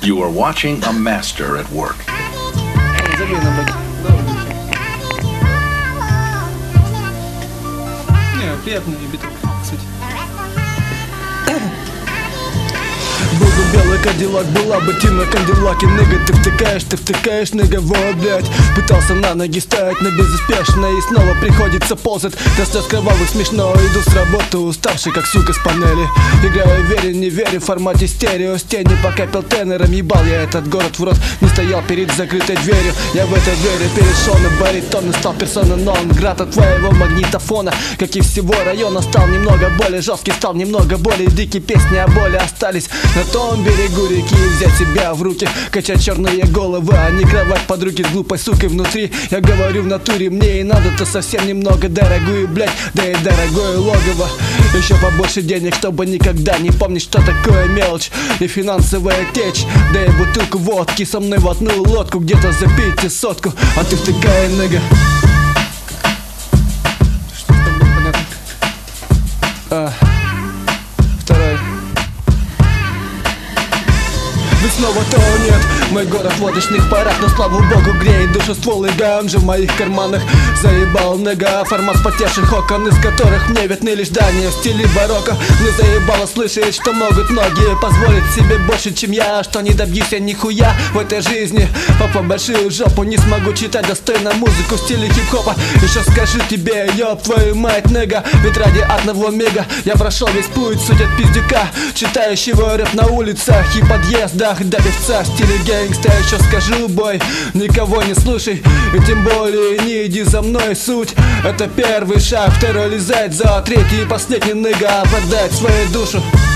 You are watching a master at work. Забей на баке. Не, приятный биток, кстати. Был бы белый кадиллак, была бы Тина Кандилаки. Ныга, ты втыкаешь, ныга, вот, блядь. Пытался на ноги встать, но безуспешно. И снова приходится ползать. До слез кровавых смешно. Иду с работы уставший, как сука с панели. Играю, верю, не верю, в формате стерео. С тени пока пел тенором, ебал я этот город в рот. Не стоял перед закрытой дверью. Я в это верю, перешел на баритон и стал персона нон грата твоего магнитофона. Как и всего района, стал немного более жесткий, стал немного более дикий. Песни о боли остались на том берегу реки. Взять себя в руки, качать черные головы, а не кровать под руки с глупой сукой внутри. Я говорю в натуре, мне и надо-то совсем немного. Дорогую, блять, да и дорогое логово. Еще побольше денег, чтобы никогда не помнить, что такое мелочь и финансовая течь. Да и бутылку водки со мной в одну лодку, где-то за 500, а ты втыкай, ныга. Что с тобой понятно? Второй. Ведь снова то нет. Мой город в лодочных парах, но слава богу греет душу ствол и ганжа в моих карманах. Заебал ныга, формат потевших окон, из которых мне видны лишь здания в стиле барокко. Мне заебало слышать, что могут многие позволить себе больше, чем я, что не добьюсь я нихуя в этой жизни. Попа большую жопу, не смогу читать достойно музыку в стиле хип-хопа. Еще скажу тебе, ёб твою мать, ныга, ведь ради одного мега я прошел весь путь, суть от пиздюка, читающего рэп на улицах и подъездах до певца в стиле гэнгста. Еще скажу, бой, никого не слушай, и тем более не иди за мной, суть это первый шаг, второй лизать, за третий и последний, ныга, продать свою душу.